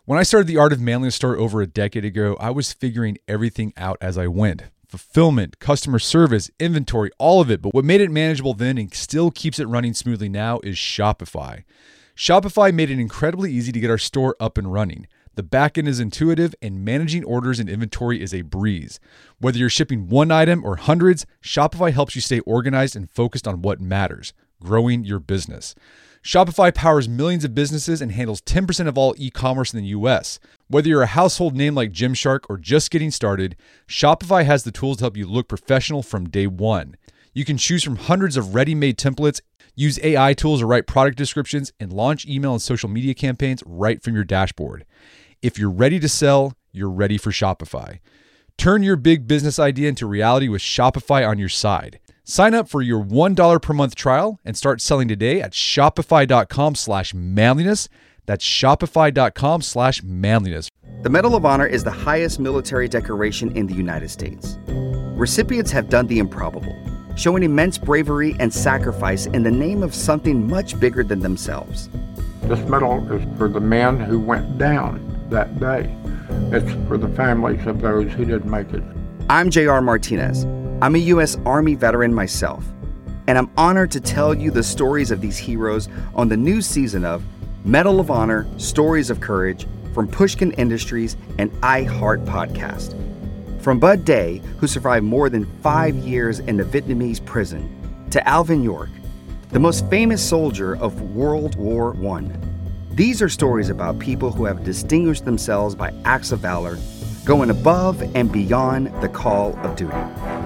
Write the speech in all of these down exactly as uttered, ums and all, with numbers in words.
When I started the Art of Manliness store over a decade ago, I was figuring everything out as I went. Fulfillment, customer service, inventory, all of it. But what made it manageable then and still keeps it running smoothly now is Shopify. Shopify made it incredibly easy to get our store up and running. The backend is intuitive and managing orders and inventory is a breeze. Whether you're shipping one item or hundreds, Shopify helps you stay organized and focused on what matters, growing your business. Shopify powers millions of businesses and handles ten percent of all e-commerce in the U S. Whether you're a household name like Gymshark or just getting started, Shopify has the tools to help you look professional from day one. You can choose from hundreds of ready-made templates, use A I tools to write product descriptions, and launch email and social media campaigns right from your dashboard. If you're ready to sell, you're ready for Shopify. Turn your big business idea into reality with Shopify on your side. Sign up for your one dollar per month trial and start selling today at shopify.com slash manliness. That's shopify.com slash manliness. The Medal of Honor is the highest military decoration in the United States. Recipients have done the improbable, showing immense bravery and sacrifice in the name of something much bigger than themselves. This medal is for the men who went down that day. It's for the families of those who didn't make it. I'm J R Martinez. I'm a U S Army veteran myself, and I'm honored to tell you the stories of these heroes on the new season of Medal of Honor, Stories of Courage from Pushkin Industries and iHeart Podcast. From Bud Day, who survived more than five years in the Vietnamese prison, to Alvin York, the most famous soldier of World War One. These are stories about people who have distinguished themselves by acts of valor, going above and beyond the call of duty.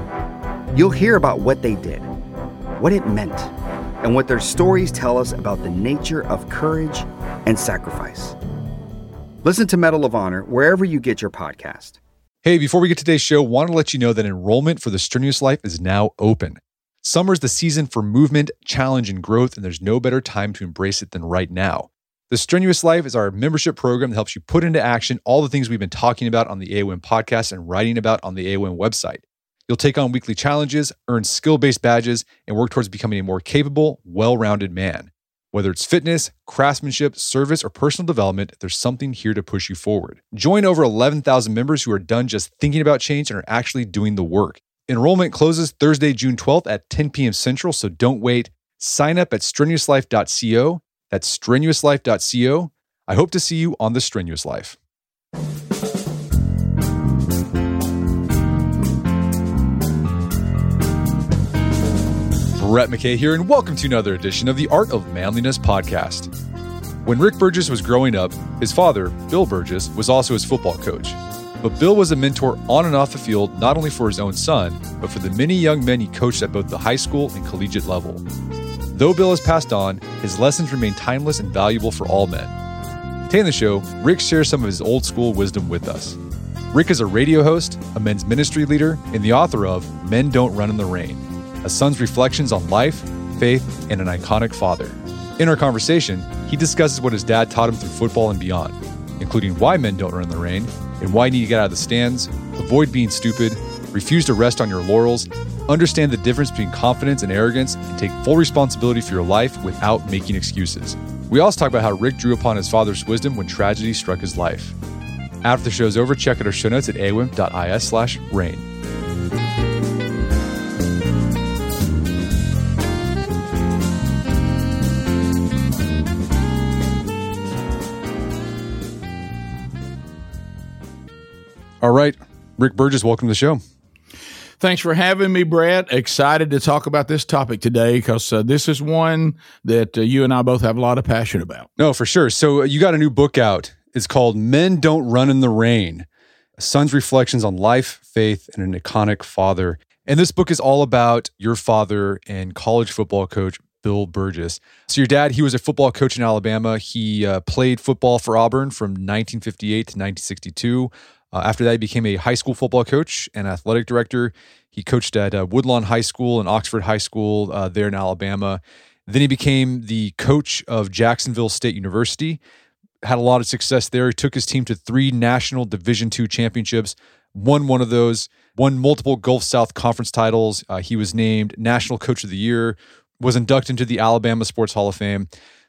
You'll hear about what they did, what it meant, and what their stories tell us about the nature of courage and sacrifice. Listen to Medal of Honor wherever you get your podcast. Hey, before we get to today's show, want to let you know that enrollment for the Strenuous Life is now open. Summer's the season for movement, challenge, and growth, and there's no better time to embrace it than right now. The Strenuous Life is our membership program that helps you put into action all the things we've been talking about on the A O M podcast and writing about on the A O M website. You'll take on weekly challenges, earn skill-based badges, and work towards becoming a more capable, well-rounded man. Whether it's fitness, craftsmanship, service, or personal development, there's something here to push you forward. Join over eleven thousand members who are done just thinking about change and are actually doing the work. Enrollment closes Thursday, June twelfth at ten p.m. Central, so don't wait. Sign up at strenuous life dot co. That's strenuous life dot co. I hope to see you on the Strenuous Life. Brett McKay here, and welcome to another edition of the Art of Manliness podcast. When Rick Burgess was growing up, his father, Bill Burgess, was also his football coach. But Bill was a mentor on and off the field, not only for his own son, but for the many young men he coached at both the high school and collegiate level. Though Bill has passed on, his lessons remain timeless and valuable for all men. Today on the show, Rick shares some of his old school wisdom with us. Rick is a radio host, a men's ministry leader, and the author of Men Don't Run in the Rain, a son's reflections on life, faith, and an iconic father. In our conversation, he discusses what his dad taught him through football and beyond, including why men don't run in the rain, and why you need to get out of the stands, avoid being stupid, refuse to rest on your laurels, understand the difference between confidence and arrogance, and take full responsibility for your life without making excuses. We also talk about how Rick drew upon his father's wisdom when tragedy struck his life. After the show's over, check out our show notes at a o m dot i s slash rain. All right, Rick Burgess, welcome to the show. Thanks for having me, Brett. Excited to talk about this topic today because uh, this is one that uh, you and I both have a lot of passion about. No, for sure. So uh, you got a new book out. It's called Men Don't Run in the Rain, a son's reflections on life, faith, and an iconic father. And this book is all about your father and college football coach, Bill Burgess. So your dad, he was a football coach in Alabama. He uh, played football for Auburn from nineteen fifty-eight to nineteen sixty-two. Uh, after that, he became a high school football coach and athletic director. He coached at uh, Woodlawn High School and Oxford High School uh, there in Alabama. Then he became the coach of Jacksonville State University. Had a lot of success there. He took his team to three national Division two championships, won one of those, won multiple Gulf South Conference titles. Uh, he was named National Coach of the Year, was inducted into the Alabama Sports Hall of Fame.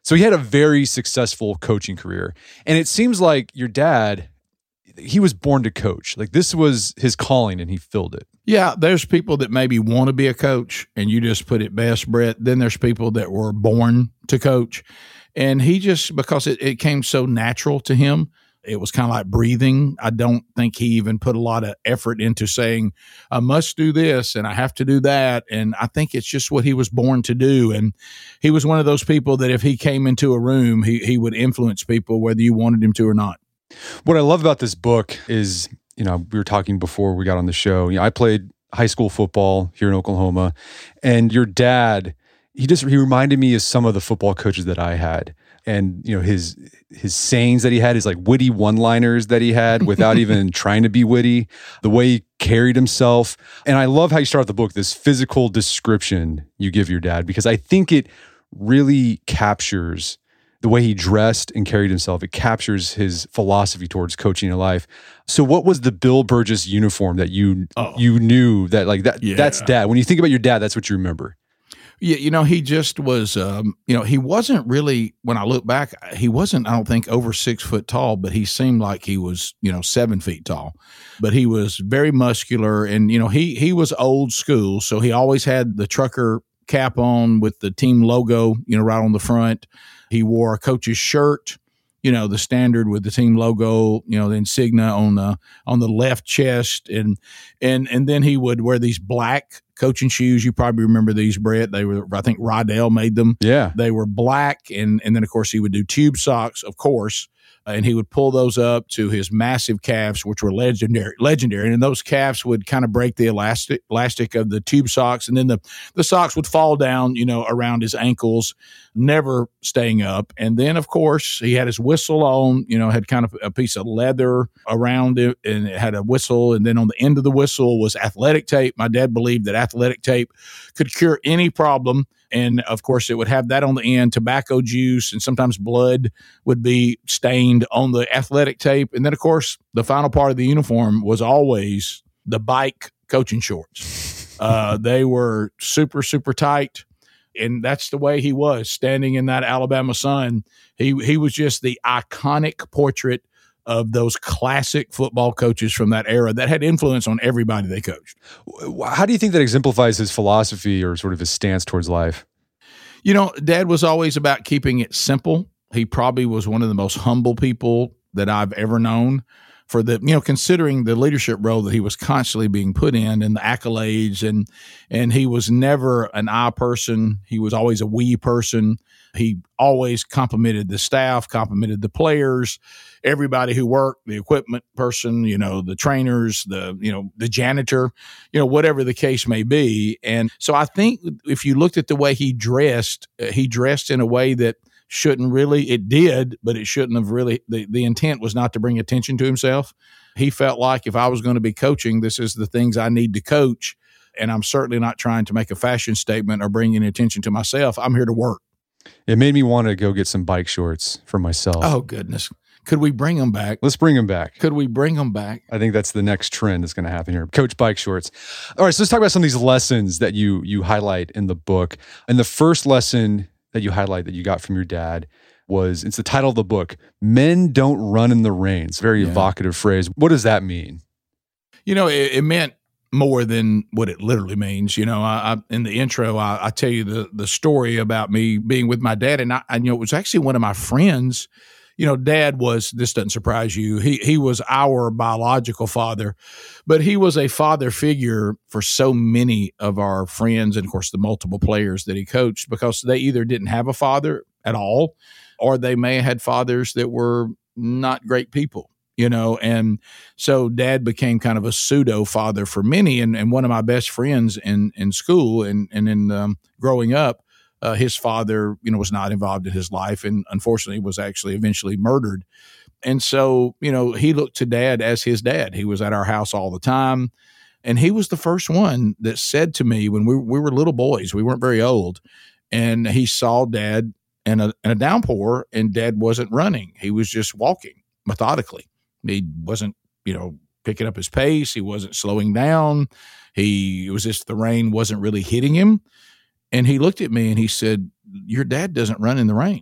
So he had a very successful coaching career. And it seems like your dad, he was born to coach. Like this was his calling and he filled it. Yeah, there's people that maybe want to be a coach, and you just put it best, Brett. Then there's people that were born to coach. And he just, because it, it came so natural to him, it was kind of like breathing. I don't think he even put a lot of effort into saying, I must do this and I have to do that. And I think it's just what he was born to do. And he was one of those people that if he came into a room, he, he would influence people whether you wanted him to or not. What I love about this book is, you know, we were talking before we got on the show. You know, I played high school football here in Oklahoma, and your dad, he just he reminded me of some of the football coaches that I had, and you know his his sayings that he had, his like witty one-liners that he had without even trying to be witty, the way he carried himself, and I love how you start the book, this physical description you give your dad, because I think it really captures the way he dressed and carried himself. It captures his philosophy towards coaching in life. So what was the Bill Burgess uniform that you oh. you knew that like that yeah. that's dad? When you think about your dad, that's what you remember. Yeah, you know, he just was, um, you know, he wasn't really, when I look back, he wasn't, I don't think, over six foot tall, but he seemed like he was, you know, seven feet tall. But he was very muscular, and, you know, he he was old school. So he always had the trucker cap on with the team logo, you know, right on the front. He wore a coach's shirt, you know, the standard with the team logo, you know, the insignia on the on the left chest, and and and then he would wear these black coaching shoes. You probably remember these, Brett. They were, I think, Rydell made them. Yeah, they were black, and and then of course he would do tube socks, of course. And he would pull those up to his massive calves, which were legendary, legendary. And those calves would kind of break the elastic, elastic of the tube socks. And then the, the socks would fall down, you know, around his ankles, never staying up. And then, of course, he had his whistle on, you know, had kind of a piece of leather around it, and it had a whistle. And then on the end of the whistle was athletic tape. My dad believed that athletic tape could cure any problem. And, of course, it would have that on the end, tobacco juice, and sometimes blood would be stained on the athletic tape. And then, of course, the final part of the uniform was always the bike coaching shorts. Uh, they were super, super tight, and that's the way he was, standing in that Alabama sun. He, he was just the iconic portrait of those classic football coaches from that era that had influence on everybody they coached. How do you think that exemplifies his philosophy or sort of his stance towards life? You know, Dad was always about keeping it simple. He probably was one of the most humble people that I've ever known. For the, you know, considering the leadership role that he was constantly being put in, and the accolades, and and he was never an I person. He was always a we person. He always complimented the staff, complimented the players, everybody who worked, the equipment person, you know, the trainers, the, you know, the janitor, you know, whatever the case may be. And so I think if you looked at the way he dressed, uh, he dressed in a way that shouldn't really, it did, but it shouldn't have really, the, the intent was not to bring attention to himself. He felt like if I was going to be coaching, this is the things I need to coach. And I'm certainly not trying to make a fashion statement or bring any attention to myself. I'm here to work. It made me want to go get some bike shorts for myself. Oh, goodness. Could we bring them back? Let's bring them back. Could we bring them back? I think that's the next trend that's going to happen here. Coach bike shorts. All right, so let's talk about some of these lessons that you you highlight in the book. And the first lesson that you highlight that you got from your dad was, it's the title of the book, Men Don't Run in the Rain. It's a very yeah. evocative phrase. What does that mean? You know, it, it meant more than what it literally means. You know, I, I in the intro, I, I tell you the the story about me being with my dad, and I, I, you know, it was actually one of my friends. You know, Dad was, this doesn't surprise you, he he was our biological father, but he was a father figure for so many of our friends, and of course the multiple players that he coached, because they either didn't have a father at all, or they may have had fathers that were not great people. You know, and so Dad became kind of a pseudo father for many. And, and one of my best friends in, in school and, and in um, growing up, uh, his father, you know, was not involved in his life, and unfortunately was actually eventually murdered. And so, you know, he looked to Dad as his dad. He was at our house all the time. And he was the first one that said to me when we, we were little boys, we weren't very old, and he saw Dad in a, in a downpour, and Dad wasn't running. He was just walking methodically. He wasn't, you know, picking up his pace. He wasn't slowing down. He, it was just the rain wasn't really hitting him. And he looked at me and he said, "Your dad doesn't run in the rain."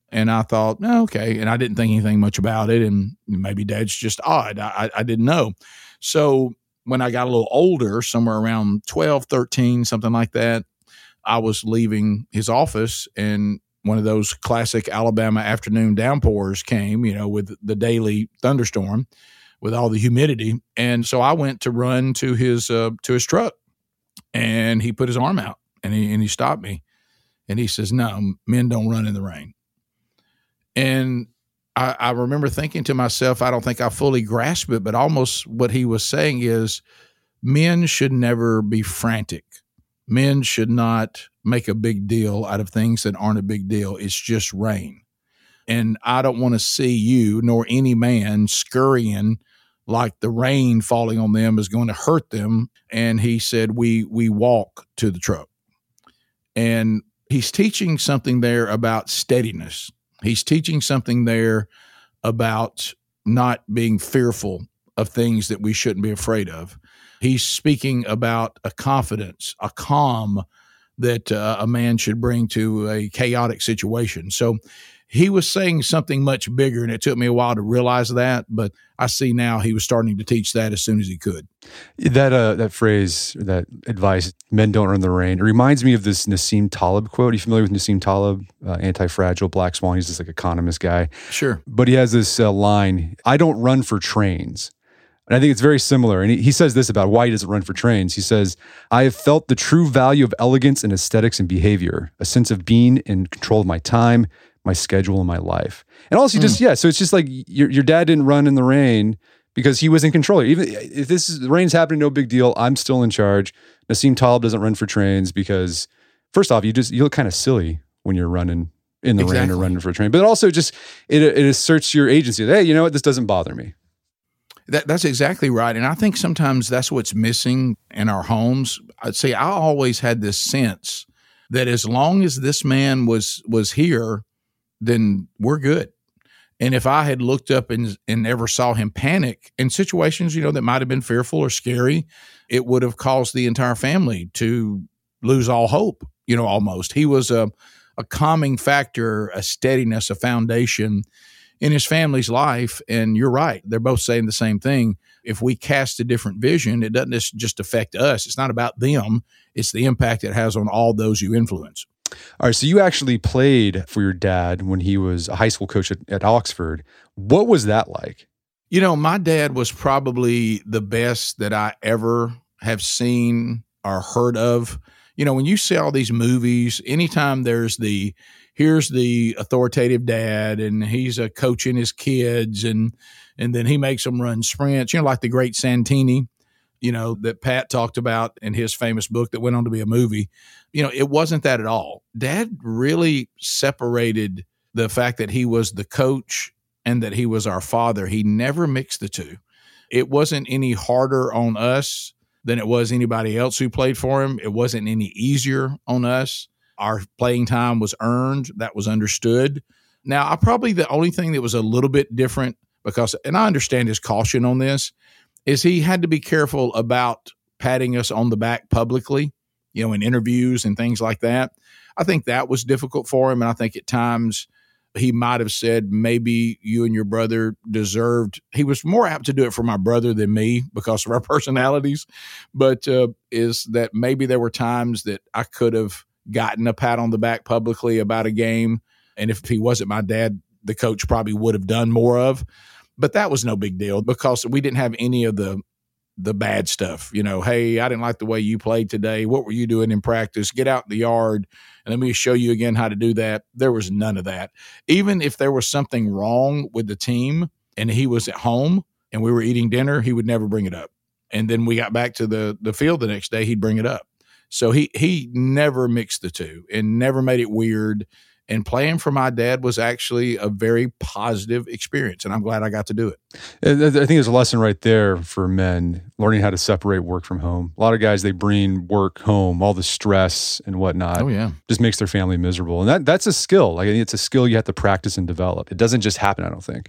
And I thought, oh, okay. And I didn't think anything much about it. And maybe Dad's just odd. I, I didn't know. So when I got a little older, somewhere around twelve, thirteen, something like that, I was leaving his office, and one of those classic Alabama afternoon downpours came, you know, with the daily thunderstorm, with all the humidity. And so I went to run to his uh, to his truck, and he put his arm out, and he and he stopped me, and he says, "No, men don't run in the rain." And I, I remember thinking to myself, I don't think I fully grasped it, but almost what he was saying is, men should never be frantic. Men should not make a big deal out of things that aren't a big deal. It's just rain. And I don't want to see you nor any man scurrying like the rain falling on them is going to hurt them. And he said, we we walk to the truck. And he's teaching something there about steadiness. He's teaching something there about not being fearful of things that we shouldn't be afraid of. He's speaking about a confidence, a calm that uh, a man should bring to a chaotic situation. So he was saying something much bigger, and it took me a while to realize that, but I see now he was starting to teach that as soon as he could. That uh, that phrase, that advice, men don't run the rain, it reminds me of this Nassim Taleb quote. Are you familiar with Nassim Taleb? Uh, Anti-Fragile, Black Swan. He's this like economist guy. Sure. But he has this uh, line, I don't run for trains. And I think it's very similar. And he, he says this about why he doesn't run for trains. He says, I have felt the true value of elegance in aesthetics and behavior, a sense of being in control of my time, my schedule, and my life. And also mm. just, yeah, so it's just like your your dad didn't run in the rain because he was in control. Even if this is, the rain's happening, no big deal. I'm still in charge. Nassim Taleb doesn't run for trains because, first off, you just, you look kind of silly when you're running in the exactly. rain or running for a train. But also just, it, it asserts your agency. Hey, you know what? This doesn't bother me. That, that's exactly right. And I think sometimes that's what's missing in our homes. I'd say I always had this sense that as long as this man was was here, then we're good. And if I had looked up and, and never saw him panic in situations, you know, that might have been fearful or scary, it would have caused the entire family to lose all hope, you know, almost. He was a, a calming factor, a steadiness, a foundation in his family's life. And you're right. They're both saying the same thing. If we cast a different vision, it doesn't just affect us. It's not about them. It's the impact it has on all those you influence. All right. So you actually played for your dad when he was a high school coach at, at Oxford. What was that like? You know, my dad was probably the best that I ever have seen or heard of. You know, when you see all these movies, anytime there's the, here's the authoritative dad and he's a coaching his kids and and then he makes them run sprints, you know, like the great Santini, you know, that Pat talked about in his famous book that went on to be a movie. You know, it wasn't that at all. Dad really separated the fact that he was the coach and that he was our father. He never mixed the two. It wasn't any harder on us than it was anybody else who played for him. It wasn't any easier on us. Our playing time was earned. That was understood. Now, I probably the only thing that was a little bit different because, and I understand his caution on this, is he had to be careful about patting us on the back publicly, you know, in interviews and things like that. I think that was difficult for him. And I think at times he might have said, maybe you and your brother deserved, he was more apt to do it for my brother than me because of our personalities. But uh, is that maybe there were times that I could have gotten a pat on the back publicly about a game. And if he wasn't my dad, the coach probably would have done more of. But that was no big deal because we didn't have any of the the bad stuff. You know, hey, I didn't like the way you played today. What were you doing in practice? Get out in the yard and let me show you again how to do that. There was none of that. Even if there was something wrong with the team and he was at home and we were eating dinner, he would never bring it up. And then we got back to the the field the next day, he'd bring it up. So he he never mixed the two and never made it weird. And playing for my dad was actually a very positive experience, and I'm glad I got to do it. I think there's a lesson right there for men, learning how to separate work from home. A lot of guys, they bring work home, all the stress and whatnot. Oh, yeah. Just makes their family miserable. And that that's a skill. Like, it's a skill you have to practice and develop. It doesn't just happen, I don't think.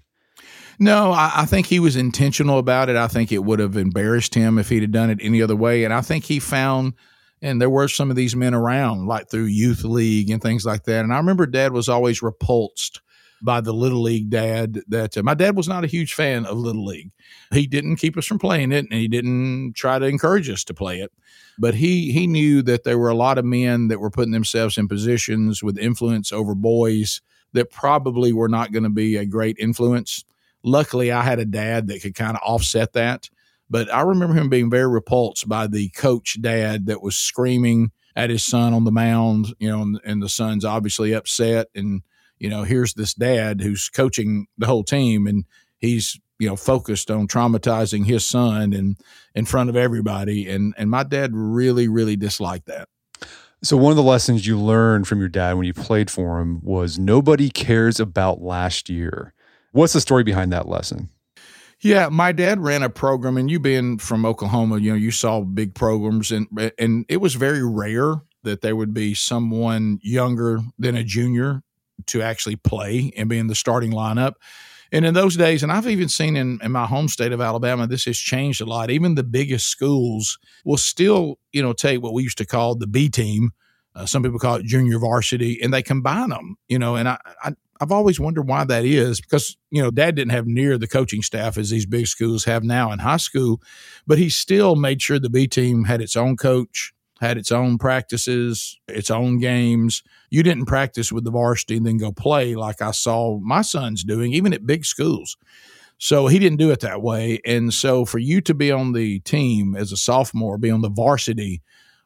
No, I, I think he was intentional about it. I think it would have embarrassed him if he'd have done it any other way. And I think he found... And there were some of these men around, like through youth league and things like that. And I remember Dad was always repulsed by the Little League dad that uh, my dad was not a huge fan of Little League. He didn't keep us from playing it, and he didn't try to encourage us to play it. But he he knew that there were a lot of men that were putting themselves in positions with influence over boys that probably were not going to be a great influence. Luckily, I had a dad that could kind of offset that. But I remember him being very repulsed by the coach dad that was screaming at his son on the mound, you know, and, and the son's obviously upset. And, you know, here's this dad who's coaching the whole team, and he's, you know, focused on traumatizing his son and in front of everybody. And, and my dad really, really disliked that. So one of the lessons you learned from your dad when you played for him was nobody cares about last year. What's the story behind that lesson? Yeah, my dad ran a program, and you being from Oklahoma, you know, you saw big programs, and and it was very rare that there would be someone younger than a junior to actually play and be in the starting lineup. And in those days, and I've even seen in, in my home state of Alabama, this has changed a lot. Even the biggest schools will still, you know, take what we used to call the B team. Uh, some people call it junior varsity, and they combine them, you know, and I, I I've always wondered why that is, because, you know, Dad didn't have near the coaching staff as these big schools have now in high school, but he still made sure the B team had its own coach, had its own practices, its own games. You didn't practice with the varsity and then go play like I saw my sons doing, even at big schools. So he didn't do it that way. And so for you to be on the team as a sophomore, be on the varsity,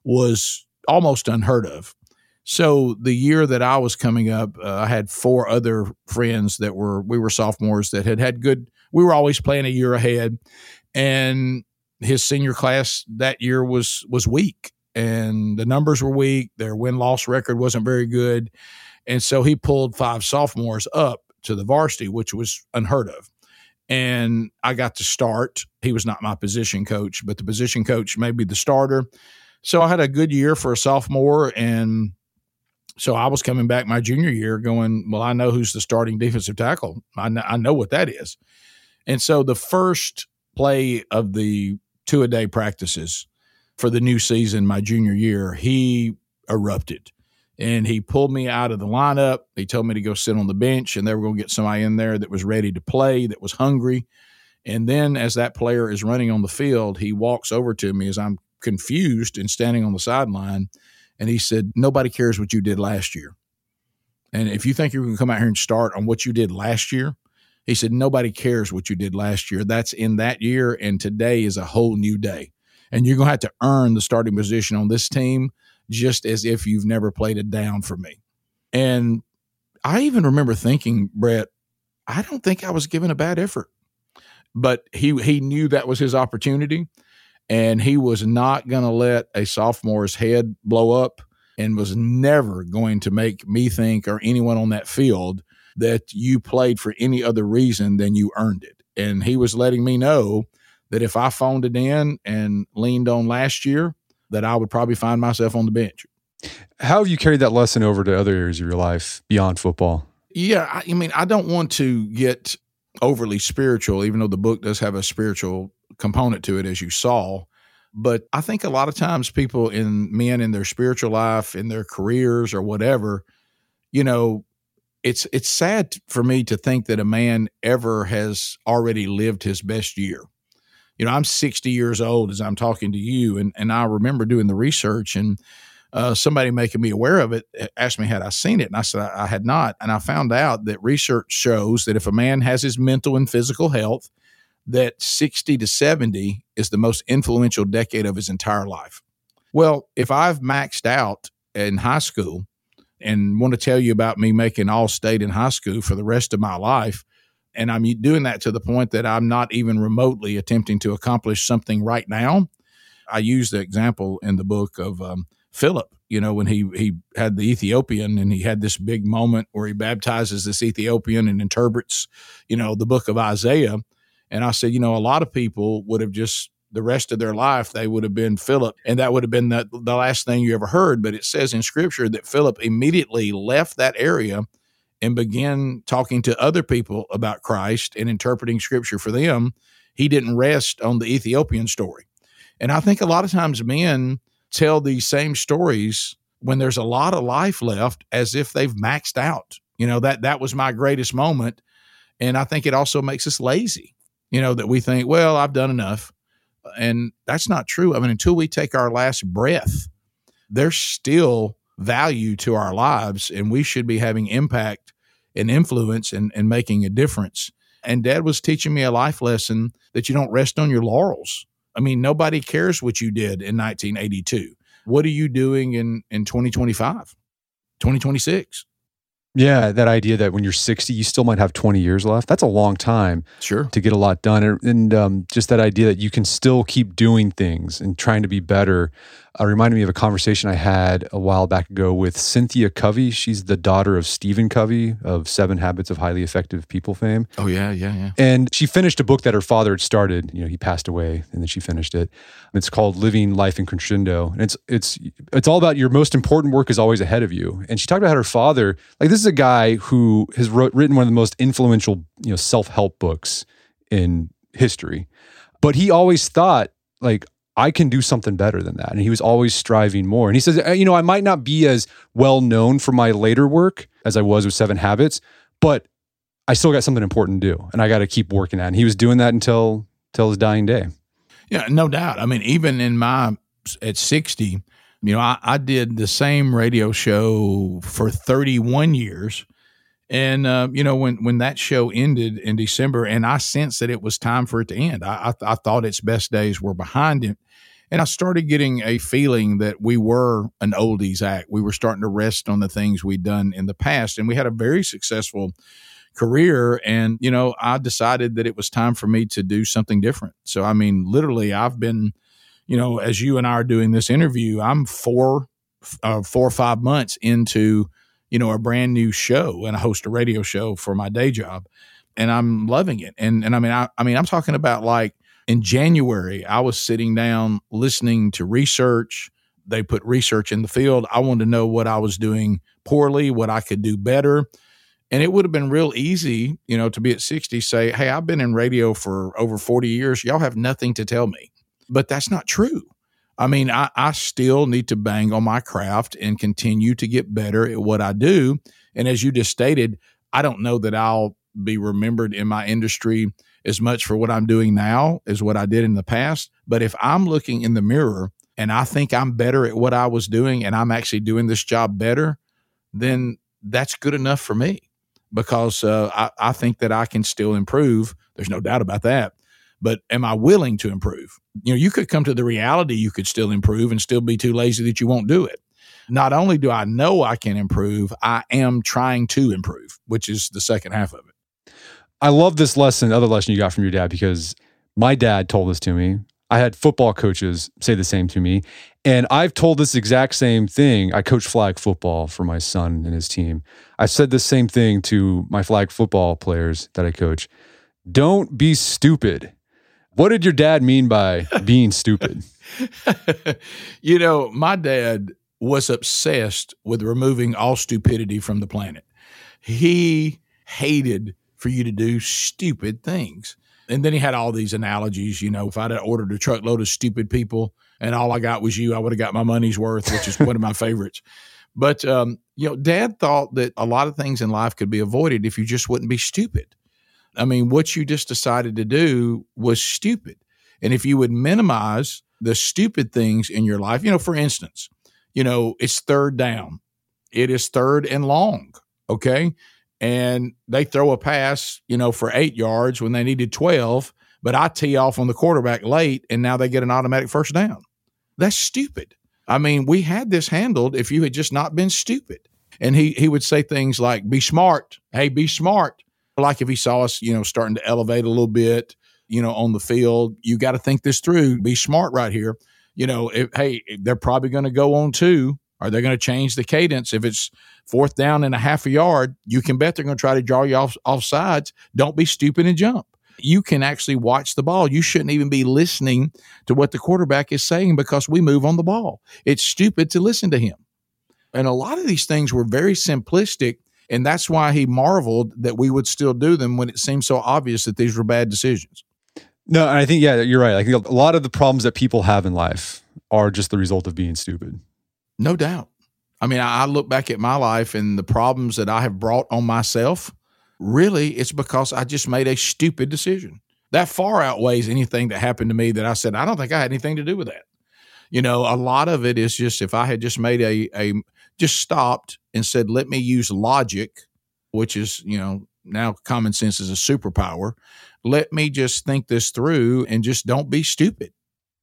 was almost unheard of. So the year that I was coming up, uh, I had four other friends that were, we were sophomores that had had good, we were always playing a year ahead. And his senior class that year was, was weak, and the numbers were weak. Their win-loss record wasn't very good. And so he pulled five sophomores up to the varsity, which was unheard of. And I got to start. He was not my position coach, but the position coach made me the starter. So I had a good year for a sophomore, and so I was coming back my junior year going, well, I know who's the starting defensive tackle. I know, I know what that is. And so the first play of the two-a-day practices for the new season, my junior year, he erupted. And he pulled me out of the lineup. He told me to go sit on the bench, and they were going to get somebody in there that was ready to play, that was hungry. And then as that player is running on the field, he walks over to me as I'm confused and standing on the sideline. And he said, nobody cares what you did last year. And if you think you're going to come out here and start on what you did last year, he said, nobody cares what you did last year. That's in that year, and today is a whole new day. And you're going to have to earn the starting position on this team just as if you've never played it down for me. And I even remember thinking, Brett, I don't think I was giving a bad effort. But he he knew that was his opportunity. And he was not going to let a sophomore's head blow up, and was never going to make me think, or anyone on that field, that you played for any other reason than you earned it. And he was letting me know that if I phoned it in and leaned on last year, that I would probably find myself on the bench. How have you carried that lesson over to other areas of your life beyond football? Yeah, I, I mean, I don't want to get overly spiritual, even though the book does have a spiritual component to it, as you saw. But I think a lot of times people in men in their spiritual life, in their careers or whatever, you know, it's it's sad for me to think that a man ever has already lived his best year. You know, I'm sixty years old as I'm talking to you, and, and I remember doing the research, and uh, somebody making me aware of it asked me had I seen it, and I said I, I had not. And I found out that research shows that if a man has his mental and physical health, that sixty to seventy is the most influential decade of his entire life. Well, if I've maxed out in high school and want to tell you about me making All-State in high school for the rest of my life, and I'm doing that to the point that I'm not even remotely attempting to accomplish something right now. I use the example in the book of um, Philip, you know, when he, he had the Ethiopian, and he had this big moment where he baptizes this Ethiopian and interprets, you know, the book of Isaiah. And I said, you know, a lot of people would have just, the rest of their life, they would have been Philip, and that would have been the, the last thing you ever heard. But it says in Scripture that Philip immediately left that area and began talking to other people about Christ and interpreting Scripture for them. He didn't rest on the Ethiopian story. And I think a lot of times men tell these same stories when there's a lot of life left, as if they've maxed out You know, that that was my greatest moment. And I think it also makes us lazy, you know, that we think, well, I've done enough. And that's not true. I mean, until we take our last breath, there's still value to our lives, and we should be having impact and influence and, and making a difference. And Dad was teaching me a life lesson that you don't rest on your laurels. I mean, nobody cares what you did in nineteen eighty-two. What are you doing in, in twenty twenty-five, twenty twenty-six? Yeah, that idea that when you're sixty, you still might have twenty years left. That's a long time Sure. to get a lot done. And, and um, just that idea that you can still keep doing things and trying to be better uh, reminded me of a conversation I had a while back ago with Cynthia Covey. She's the daughter of Stephen Covey of Seven Habits of Highly Effective People fame. Oh, yeah, yeah, yeah. And she finished a book that her father had started. You know, he passed away and then she finished it. It's called Living Life in Crescendo. And it's it's it's all about your most important work is always ahead of you. And she talked about how her father, like this is a guy who has wrote, written one of the most influential, you know, self-help books in history. But he always thought, like, I can do something better than that. And he was always striving more. And he says, you know, I might not be as well known for my later work as I was with Seven Habits, but I still got something important to do. And I got to keep working at it. And he was doing that until, until his dying day. Yeah, no doubt. I mean, even in my, at sixty, you know, I, I did the same radio show for thirty-one years. And, uh, you know, when, when that show ended in December and I sensed that it was time for it to end, I, I, I thought its best days were behind it. And I started getting a feeling that we were an oldies act. We were starting to rest on the things we'd done in the past. And we had a very successful career. And, you know, I decided that it was time for me to do something different. So, I mean, literally, I've been, you know, as you and I are doing this interview, I'm four, uh, four or five months into, you know, a brand new show, and I host a radio show for my day job, and I'm loving it. And, and I mean, I, I mean, I'm talking about like in January, I was sitting down listening to research. They put research in the field. I wanted to know what I was doing poorly, what I could do better. And it would have been real easy, you know, to be at sixty, say, hey, I've been in radio for over forty years. Y'all have nothing to tell me. But that's not true. I mean, I, I still need to bang on my craft and continue to get better at what I do. And as you just stated, I don't know that I'll be remembered in my industry as much for what I'm doing now as what I did in the past. But if I'm looking in the mirror and I think I'm better at what I was doing and I'm actually doing this job better, then that's good enough for me. Because uh, I, I think that I can still improve. There's no doubt about that. But am I willing to improve? You know, you could come to the reality you could still improve and still be too lazy that you won't do it. Not only do I know I can improve, I am trying to improve, which is the second half of it. I love this lesson, other lesson you got from your dad, because my dad told this to me. I had football coaches say the same to me. And I've told this exact same thing. I coach flag football for my son and his team. I've said the same thing to my flag football players that I coach. Don't be stupid. What did your dad mean by being stupid? You know, my dad was obsessed with removing all stupidity from the planet. He hated for you to do stupid things. And then he had all these analogies, you know, if I'd have ordered a truckload of stupid people and all I got was you, I would have got my money's worth, which is one of my favorites. But, um, you know, Dad thought that a lot of things in life could be avoided if you just wouldn't be stupid. I mean, what you just decided to do was stupid. And if you would minimize the stupid things in your life, you know, for instance, you know, it's third down. It is third and long, okay? And they throw a pass, you know, for eight yards when they needed twelve, but I tee off on the quarterback late, and now they get an automatic first down. That's stupid. I mean, we had this handled if you had just not been stupid. And he he would say things like, be smart. Hey, be smart. Like if he saw us, you know, starting to elevate a little bit, you know, on the field, you got to think this through. Be smart right here. You know, if, hey, they're probably going to go on two. Are they going to change the cadence? If it's fourth down and a half a yard, you can bet they're going to try to draw you off, off sides. Don't be stupid and jump. You can actually watch the ball. You shouldn't even be listening to what the quarterback is saying because we move on the ball. It's stupid to listen to him. And a lot of these things were very simplistic, and that's why he marveled that we would still do them when it seemed so obvious that these were bad decisions. No, and I think, yeah, you're right. I think a lot of the problems that people have in life are just the result of being stupid. No doubt. I mean, I look back at my life and the problems that I have brought on myself. Really, it's because I just made a stupid decision. That far outweighs anything that happened to me that I said, I don't think I had anything to do with that. You know, a lot of it is just if I had just made a, a just stopped and said, let me use logic, which is, you know, now common sense is a superpower. Let me just think this through and just don't be stupid.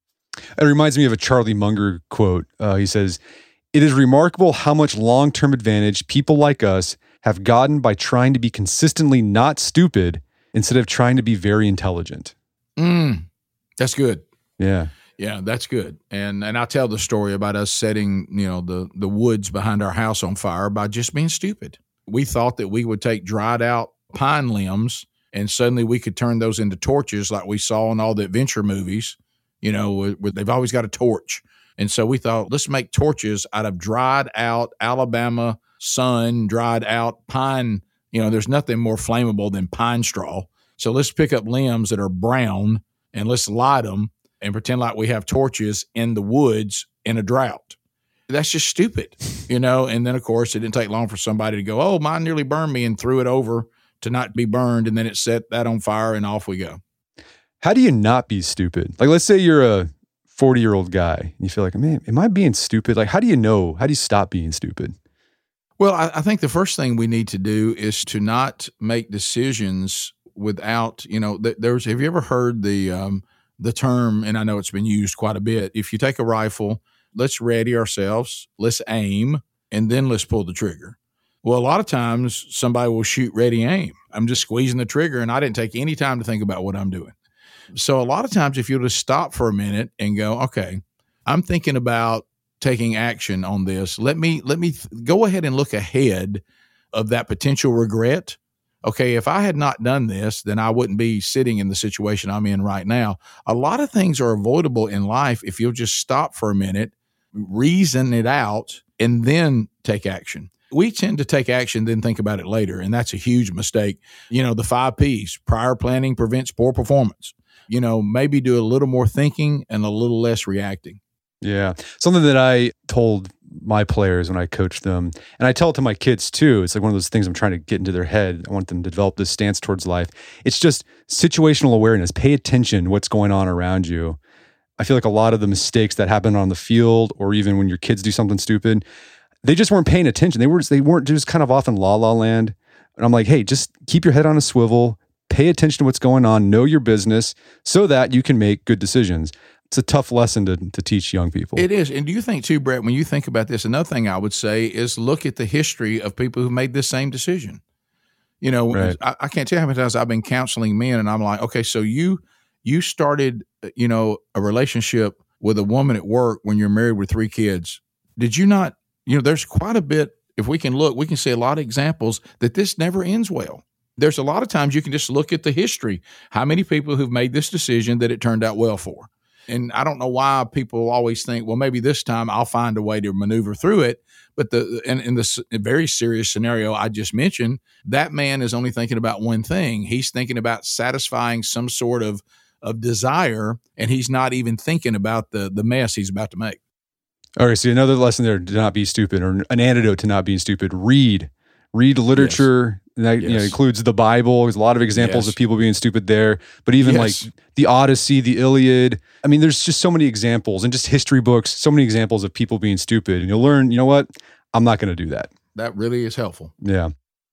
It reminds me of a Charlie Munger quote. Uh, he says, "It is remarkable how much long-term advantage people like us have gotten by trying to be consistently not stupid instead of trying to be very intelligent." Mm, that's good. Yeah. Yeah, that's good. And and I'll tell the story about us setting, you know, the, the woods behind our house on fire by just being stupid. We thought that we would take dried out pine limbs and suddenly we could turn those into torches like we saw in all the adventure movies, you know, where, where they've always got a torch. And so we thought, let's make torches out of dried out Alabama sun, dried out pine. You know, there's nothing more flammable than pine straw. So let's pick up limbs that are brown and let's light them and pretend like we have torches in the woods in a drought. That's just stupid, you know? And then, of course, it didn't take long for somebody to go, oh, mine nearly burned me, and threw it over to not be burned. And then it set that on fire and off we go. How do you not be stupid? Like, let's say you're a forty-year-old guy and you feel like, man, am I being stupid? Like, how do you know? How do you stop being stupid? Well, I, I think the first thing we need to do is to not make decisions without, you know, th- there's, have you ever heard the, um, the term, and I know it's been used quite a bit, if you take a rifle, let's ready ourselves, let's aim, and then let's pull the trigger. Well, a lot of times somebody will shoot, ready, aim. I'm just squeezing the trigger and I didn't take any time to think about what I'm doing. So a lot of times if you'll just stop for a minute and go, okay, I'm thinking about taking action on this. Let me, let me th- go ahead and look ahead of that potential regret. Okay, if I had not done this, then I wouldn't be sitting in the situation I'm in right now. A lot of things are avoidable in life if you'll just stop for a minute, reason it out, and then take action. We tend to take action, then think about it later, and that's a huge mistake. You know, the five P's, prior planning prevents poor performance. You know, maybe do a little more thinking and a little less reacting. Yeah. Something that I told my players when I coach them, and I tell it to my kids too. It's like one of those things I'm trying to get into their head. I want them to develop this stance towards life. It's just situational awareness. Pay attention to what's going on around you. I feel like a lot of the mistakes that happen on the field, or even when your kids do something stupid, they just weren't paying attention. They were they weren't just kind of off in la la land. And I'm like, hey, just keep your head on a swivel. Pay attention to what's going on. Know your business so that you can make good decisions. It's a tough lesson to, to teach young people. It is. And do you think too, Brett, when you think about this, another thing I would say is look at the history of people who made this same decision. You know, right. I, I can't tell you how many times I've been counseling men and I'm like, okay, so you you started, you know, a relationship with a woman at work when you're married with three kids. Did you not, you know, there's quite a bit, if we can look, we can see a lot of examples that this never ends well. There's a lot of times you can just look at the history. How many people who've made this decision that it turned out well for? And I don't know why people always think, well, maybe this time I'll find a way to maneuver through it. But the in, in this very serious scenario I just mentioned, that man is only thinking about one thing. He's thinking about satisfying some sort of, of desire, and he's not even thinking about the, the mess he's about to make. All right, so another lesson there to not be stupid, or an antidote to not being stupid. Read. Read literature. Yes. And that yes. you know, includes the Bible. There's a lot of examples yes. of people being stupid there. But even yes. like the Odyssey, the Iliad. I mean, there's just so many examples, and just history books, so many examples of people being stupid. And you'll learn, you know what? I'm not going to do that. That really is helpful. Yeah.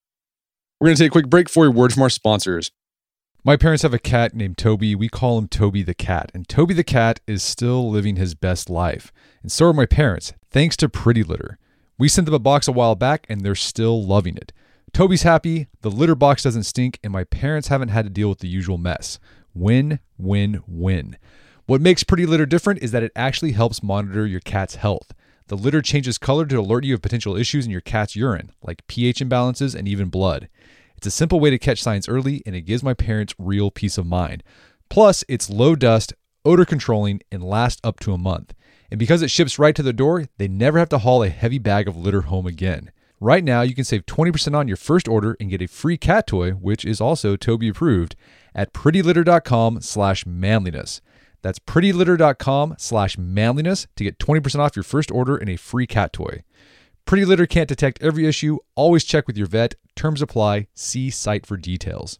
We're going to take a quick break for a word from our sponsors. My parents have a cat named Toby. We call him Toby the cat. And Toby the cat is still living his best life. And so are my parents, thanks to Pretty Litter. We sent them a box a while back, and they're still loving it. Toby's happy, the litter box doesn't stink, and my parents haven't had to deal with the usual mess. Win, win, win. What makes Pretty Litter different is that it actually helps monitor your cat's health. The litter changes color to alert you of potential issues in your cat's urine, like pH imbalances and even blood. It's a simple way to catch signs early, and it gives my parents real peace of mind. Plus, it's low dust, odor controlling, and lasts up to a month. And because it ships right to the door, they never have to haul a heavy bag of litter home again. Right now, you can save twenty percent on your first order and get a free cat toy, which is also Toby approved, at prettylitter.com slash manliness. That's prettylitter.com slash manliness to get twenty percent off your first order and a free cat toy. Pretty Litter can't detect every issue. Always check with your vet. Terms apply. See site for details.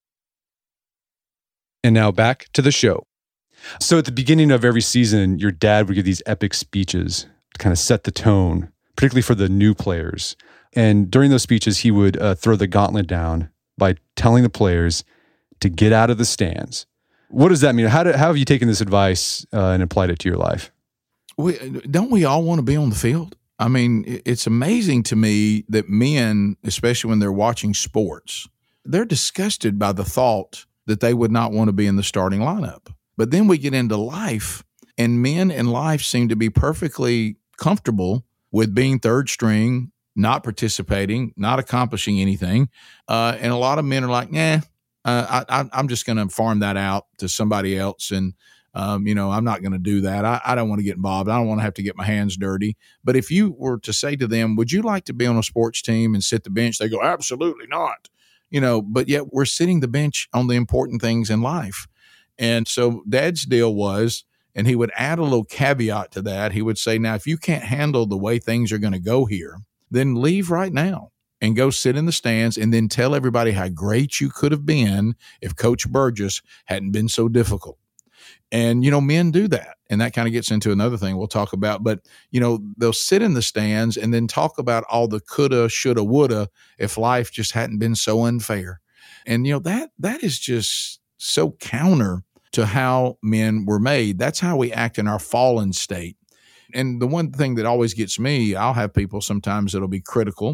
And now back to the show. So at the beginning of every season, your dad would give these epic speeches to kind of set the tone, particularly for the new players. And during those speeches, he would uh, throw the gauntlet down by telling the players to get out of the stands. What does that mean? How, do, how have you taken this advice uh, and applied it to your life? We, don't we all want to be on the field? I mean, it's amazing to me that men, especially when they're watching sports, they're disgusted by the thought that they would not want to be in the starting lineup. But then we get into life, and men in life seem to be perfectly comfortable with being third string, not participating, not accomplishing anything. Uh, and a lot of men are like, nah, uh, I, I'm just going to farm that out to somebody else. And, um, you know, I'm not going to do that. I, I don't want to get involved. I don't want to have to get my hands dirty. But if you were to say to them, would you like to be on a sports team and sit the bench? They go, absolutely not. You know, but yet we're sitting the bench on the important things in life. And so Dad's deal was, and he would add a little caveat to that. He would say, now, if you can't handle the way things are going to go here, then leave right now and go sit in the stands and then tell everybody how great you could have been if Coach Burgess hadn't been so difficult. And, you know, men do that. And that kind of gets into another thing we'll talk about. But, you know, they'll sit in the stands and then talk about all the coulda, shoulda, woulda if life just hadn't been so unfair. And, you know, that that is just so counter to how men were made. That's how we act in our fallen state. And the one thing that always gets me, I'll have people sometimes that'll be critical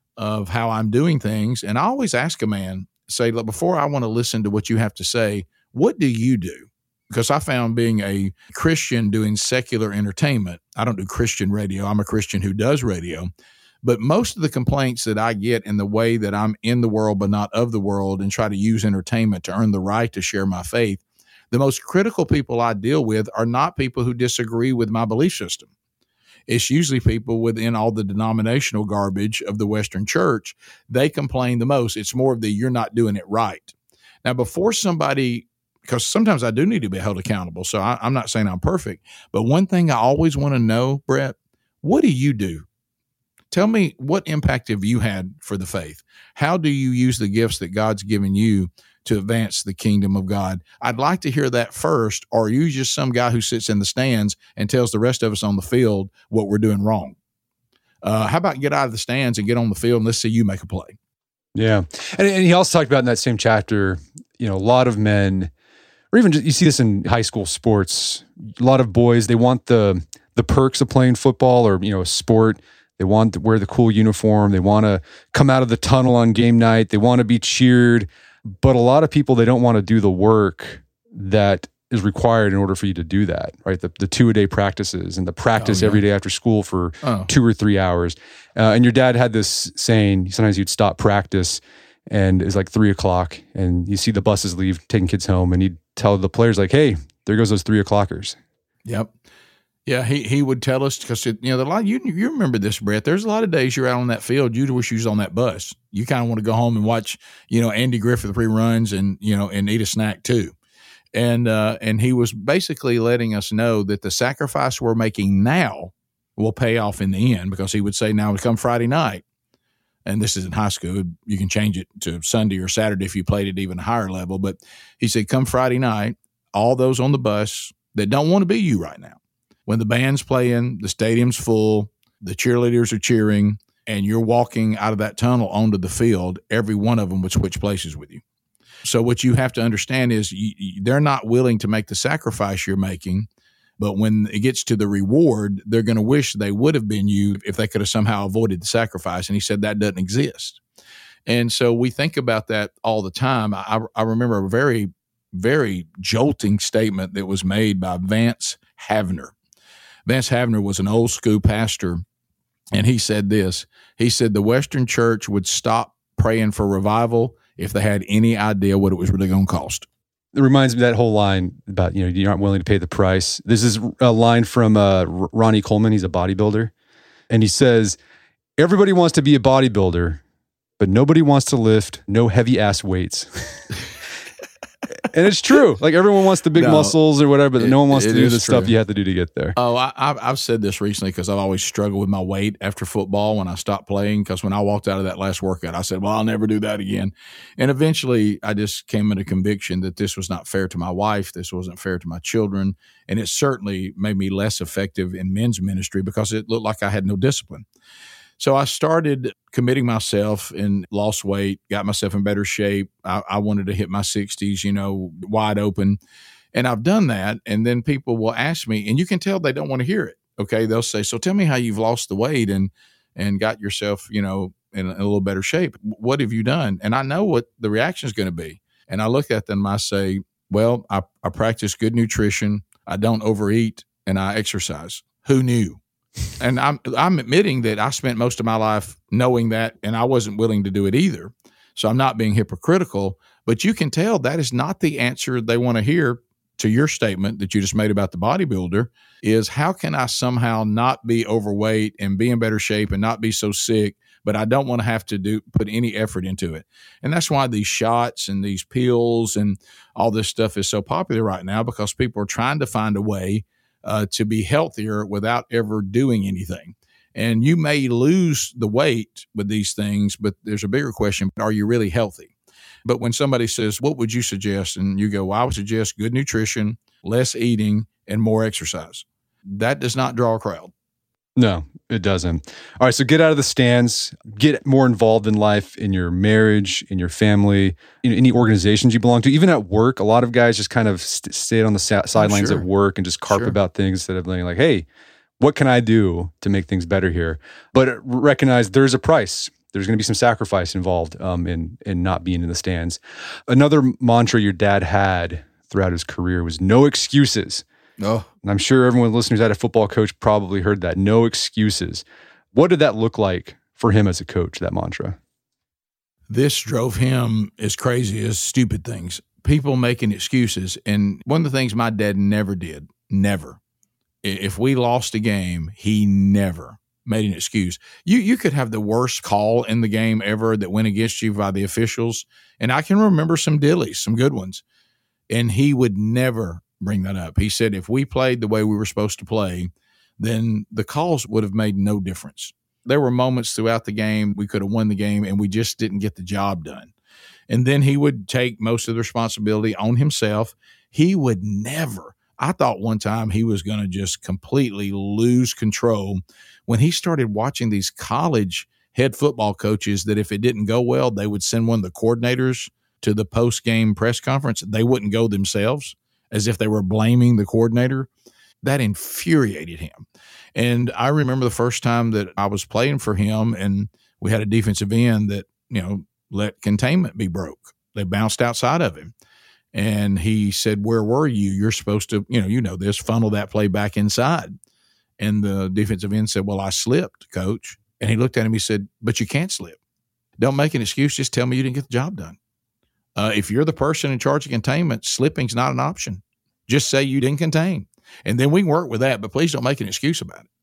of how I'm doing things. And I always ask a man, say, look, before I want to listen to what you have to say, what do you do? Because I found being a Christian doing secular entertainment, I don't do Christian radio. I'm a Christian who does radio. But most of the complaints that I get in the way that I'm in the world but not of the world and try to use entertainment to earn the right to share my faith, the most critical people I deal with are not people who disagree with my belief system. It's usually people within all the denominational garbage of the Western church. They complain the most. It's more of the you're not doing it right. Now, before somebody, because sometimes I do need to be held accountable, so I, I'm not saying I'm perfect, but one thing I always want to know, Brett, what do you do? Tell me, what impact have you had for the faith? How do you use the gifts that God's given you to advance the kingdom of God? I'd like to hear that first. Or are you just some guy who sits in the stands and tells the rest of us on the field what we're doing wrong? Uh, how about get out of the stands and get on the field and let's see you make a play? Yeah. And, and he also talked about in that same chapter, you know, a lot of men, or even just, you see this in high school sports, a lot of boys, they want the the perks of playing football or, you know, a sport. They want to wear the cool uniform. They want to come out of the tunnel on game night. They want to be cheered. But a lot of people, they don't want to do the work that is required in order for you to do that, right? The, the two-a-day practices and the practice oh, yeah. every day after school for oh. two or three hours. Uh, and your dad had this saying, sometimes you'd stop practice and it's like three o'clock and you see the buses leave, taking kids home, and he'd tell the players like, hey, there goes those three o'clockers. Yep. Yeah, he he would tell us, because, you know, the lot you you remember this, Brett. There's a lot of days you're out on that field, you wish you was on that bus. You kind of want to go home and watch, you know, Andy Griffith reruns and, you know, and eat a snack too. And uh, and he was basically letting us know that the sacrifice we're making now will pay off in the end, because he would say, now come Friday night, and this is in high school, you can change it to Sunday or Saturday if you played at even a higher level. But he said, come Friday night, all those on the bus that don't want to be you right now, when the band's playing, the stadium's full, the cheerleaders are cheering, and you're walking out of that tunnel onto the field, every one of them would switch places with you. So what you have to understand is you, you, they're not willing to make the sacrifice you're making, but when it gets to the reward, they're going to wish they would have been you if they could have somehow avoided the sacrifice. And he said that doesn't exist. And so we think about that all the time. I, I remember a very, very jolting statement that was made by Vance Havner. Vance Havner was an old school pastor, and he said this. He said the Western church would stop praying for revival if they had any idea what it was really going to cost. It reminds me of that whole line about, you know, you aren't willing to pay the price. This is a line from uh, Ronnie Coleman. He's a bodybuilder. And he says, everybody wants to be a bodybuilder, but nobody wants to lift no heavy ass weights. And it's true. Like everyone wants the big No, muscles or whatever, but it- no one wants it to do is the stuff true. you have to do to get there. Oh, I, I've, I've said this recently because I've always struggled with my weight after football when I stopped playing. Because when I walked out of that last workout, I said, well, I'll never do that again. And eventually I just came into conviction that this was not fair to my wife. This wasn't fair to my children. And it certainly made me less effective in men's ministry because it looked like I had no discipline. So I started committing myself and lost weight, got myself in better shape. I, I wanted to hit my sixties, you know, wide open. And I've done that. And then people will ask me, and you can tell they don't want to hear it. Okay. They'll say, so tell me how you've lost the weight and, and got yourself, you know, in a, in a little better shape. What have you done? And I know what the reaction is going to be. And I look at them, I say, well, I, I practice good nutrition. I don't overeat and I exercise. Who knew? And I'm I'm admitting that I spent most of my life knowing that, and I wasn't willing to do it either. So I'm not being hypocritical, but you can tell that is not the answer they want to hear to your statement that you just made about the bodybuilder. Is how can I somehow not be overweight and be in better shape and not be so sick, but I don't want to have to do put any effort into it. And that's why these shots and these pills and all this stuff is so popular right now, because people are trying to find a way Uh, to be healthier without ever doing anything. And you may lose the weight with these things, but there's a bigger question. Are you really healthy? But when somebody says, what would you suggest? And you go, well, I would suggest good nutrition, less eating, and more exercise. That does not draw a crowd. No, it doesn't. All right, so get out of the stands, get more involved in life, in your marriage, in your family, in any organizations you belong to, even at work. A lot of guys just kind of st- stay on the sa- sidelines sure. at work and just carp Sure. about things instead of being like, hey, what can I do to make things better here? But recognize there's a price. There's going to be some sacrifice involved um, in, in not being in the stands. Another mantra your dad had throughout his career was no excuses. Oh, And I'm sure everyone listening who's had a football coach probably heard that. No excuses. What did that look like for him as a coach, that mantra? this drove him as crazy as stupid things. People making excuses. And one of the things my dad never did, never. If we lost a game, he never made an excuse. You you could have the worst call in the game ever that went against you by the officials. And I can remember some dillies, some good ones. And he would never bring that up. He said if we played the way we were supposed to play, then the calls would have made no difference. There were moments throughout the game we could have won the game and we just didn't get the job done. And then he would take most of the responsibility on himself. He would never. I thought one time he was going to just completely lose control when he started watching these college head football coaches that if it didn't go well, they would send one of the coordinators to the post-game press conference. They wouldn't go themselves, as if they were blaming the coordinator. That infuriated him. And I remember the first time that I was playing for him and we had a defensive end that, you know, let containment be broke. They bounced outside of him. And he said, where were you? You're supposed to, you know, you know this, funnel that play back inside. And the defensive end said, well, I slipped, coach. And he looked at him, he said, but you can't slip. Don't make an excuse. Just tell me you didn't get the job done. Uh, if you're the person in charge of containment, slipping's not an option. Just say you didn't contain. And then we can work with that, but please don't make an excuse about it.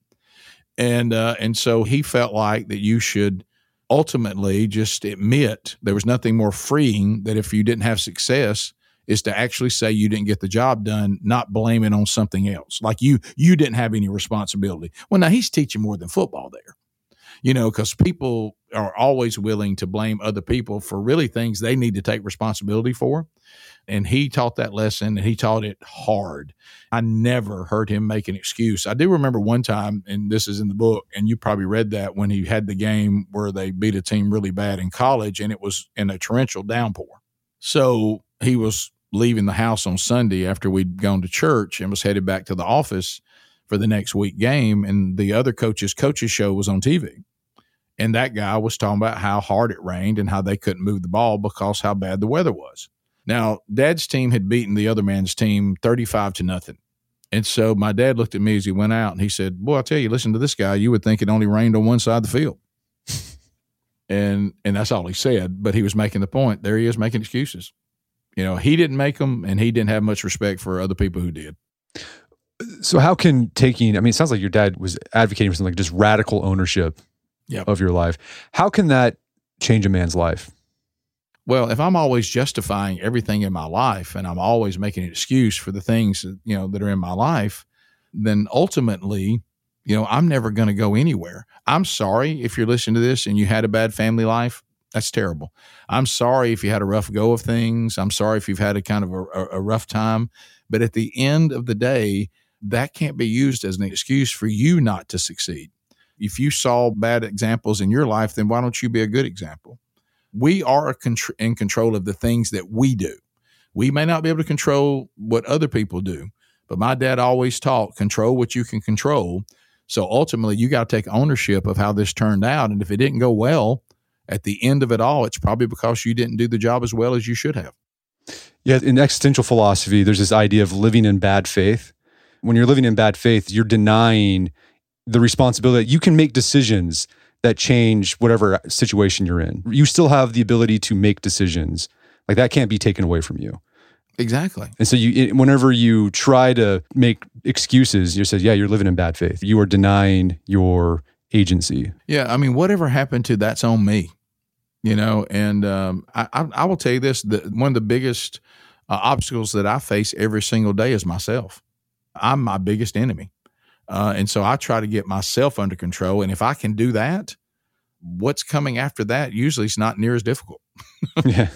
And uh, and so he felt like that you should ultimately just admit there was nothing more freeing that if you didn't have success is to actually say you didn't get the job done, not blame it on something else. Like you you didn't have any responsibility. Well, now he's teaching more than football there. You know, because people are always willing to blame other people for really things they need to take responsibility for. And he taught that lesson and he taught it hard. I never heard him make an excuse. I do remember one time, and this is in the book, and you probably read that when he had the game where they beat a team really bad in college and it was in a torrential downpour. So he was leaving the house on Sunday after we'd gone to church and was headed back to the office for the next week game. And the other coach's coaches show was on T V. And that guy was talking about how hard it rained and how they couldn't move the ball because how bad the weather was. Now, Dad's team had beaten the other man's team thirty-five to nothing. And so my dad looked at me as he went out and he said, boy, I'll tell you, listen to this guy. You would think it only rained on one side of the field. and and that's all he said. But he was making the point. There he is making excuses. You know, he didn't make them and he didn't have much respect for other people who did. So how can taking, I mean, it sounds like your dad was advocating for something like just radical ownership Yep. of your life. How can that change a man's life? Well, if I'm always justifying everything in my life and I'm always making an excuse for the things that, you know, that are in my life, then ultimately, you know, I'm never going to go anywhere. I'm sorry if you're listening to this and you had a bad family life. That's terrible. I'm sorry if you had a rough go of things. I'm sorry if you've had a kind of a, a rough time. But at the end of the day, that can't be used as an excuse for you not to succeed. If you saw bad examples in your life, then why don't you be a good example? We are in control of the things that we do. We may not be able to control what other people do, but my dad always taught, control what you can control. So ultimately, you got to take ownership of how this turned out. And if it didn't go well, at the end of it all, it's probably because you didn't do the job as well as you should have. Yeah, in existential philosophy, there's this idea of living in bad faith. When you're living in bad faith, you're denying the responsibility that you can make decisions that change whatever situation you're in. You still have the ability to make decisions. Like that can't be taken away from you. Exactly. And so you, whenever you try to make excuses, you say, yeah, you're living in bad faith. You are denying your agency. Yeah. I mean, whatever happened to that's on me, you know, and um, I, I, I will tell you this, the, one of the biggest uh, obstacles that I face every single day is myself. I'm my biggest enemy. Uh, and so I try to get myself under control. And if I can do that, what's coming after that usually is not near as difficult. Yeah.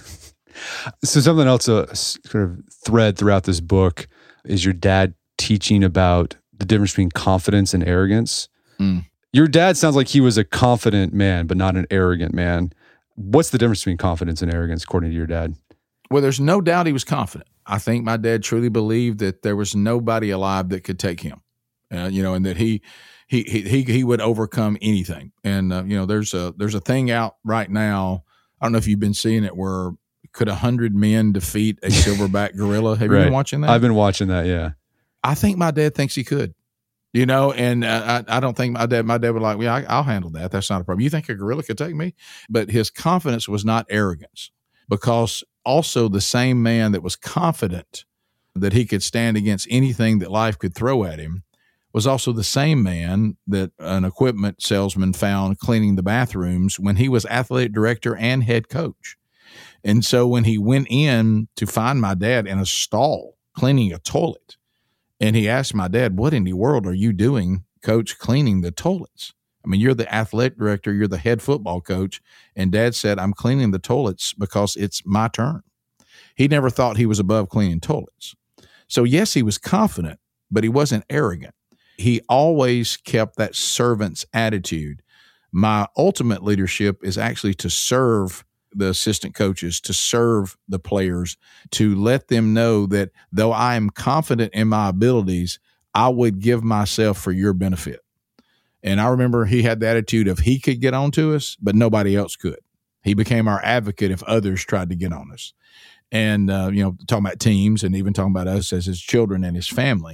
So something else, a sort of thread throughout this book is your dad teaching about the difference between confidence and arrogance. Mm. Your dad sounds like he was a confident man, but not an arrogant man. What's the difference between confidence and arrogance, according to your dad? Well, there's no doubt he was confident. I think my dad truly believed that there was nobody alive that could take him. Uh, you know, and that he, he, he, he would overcome anything. And, uh, you know, there's a, there's a thing out right now. I don't know if you've been seeing it where could a hundred men defeat a silverback gorilla? Have you right. been watching that? I've been watching that. Yeah. I think my dad thinks he could, you know, and uh, I, I don't think my dad, my dad would like, yeah, I, I'll handle that. That's not a problem. You think a gorilla could take me? But his confidence was not arrogance, because also the same man that was confident that he could stand against anything that life could throw at him was also the same man that an equipment salesman found cleaning the bathrooms when he was athletic director and head coach. And so when he went in to find my dad in a stall cleaning a toilet, and he asked my dad, what in the world are you doing, coach, cleaning the toilets? I mean, you're the athletic director, you're the head football coach. And dad said, I'm cleaning the toilets because it's my turn. He never thought he was above cleaning toilets. So yes, he was confident, but he wasn't arrogant. He always kept that servant's attitude. My ultimate leadership is actually to serve the assistant coaches, to serve the players, to let them know that though I am confident in my abilities, I would give myself for your benefit. And I remember he had the attitude of he could get on to us, but nobody else could. He became our advocate if others tried to get on us. And, uh, you know, talking about teams and even talking about us as his children and his family.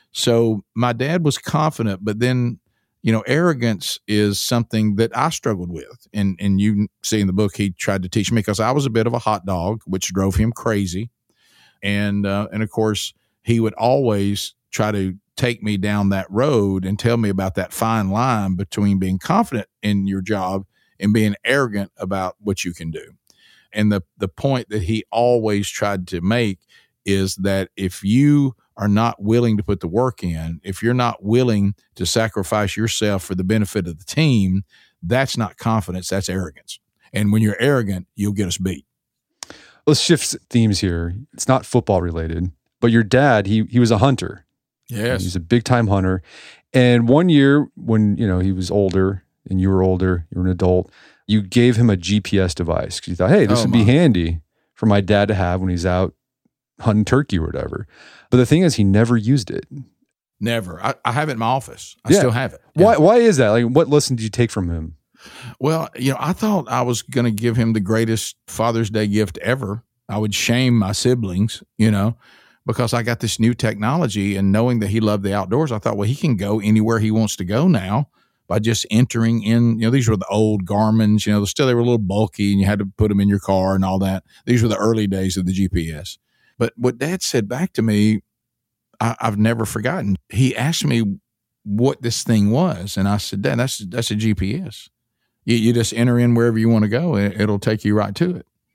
So my dad was confident, but then, you know, arrogance is something that I struggled with. And and you see in the book, he tried to teach me because I was a bit of a hot dog, which drove him crazy. And, uh, and of course, he would always try to take me down that road and tell me about that fine line between being confident in your job and being arrogant about what you can do. And the, the point that he always tried to make is that if you are not willing to put the work in, if you're not willing to sacrifice yourself for the benefit of the team, that's not confidence, that's arrogance. And when you're arrogant, you'll get us beat. Let's shift themes here. It's not football related, but your dad, he he was a hunter. Yes. He's a big time hunter. And one year when, you know, he was older and you were older, you were an adult, you gave him a G P S device because you thought, hey, this oh, would my. be handy for my dad to have when he's out hunting turkey or whatever. But the thing is, he never used it. Never. I, I have it in my office. I yeah. still have it. Why Yeah. Why is that? Like, what lesson did you take from him? Well, you know, I thought I was going to give him the greatest Father's Day gift ever. I would shame my siblings, you know, because I got this new technology, and knowing that he loved the outdoors, I thought, well, he can go anywhere he wants to go now by just entering in. You know, these were the old Garmins, you know, still they were a little bulky and you had to put them in your car and all that. These were the early days of the G P S. But what Dad said back to me, I, I've never forgotten. He asked me what this thing was, and I said, Dad, that's that's a G P S. You, you just enter in wherever you want to go, and it'll take you right to it.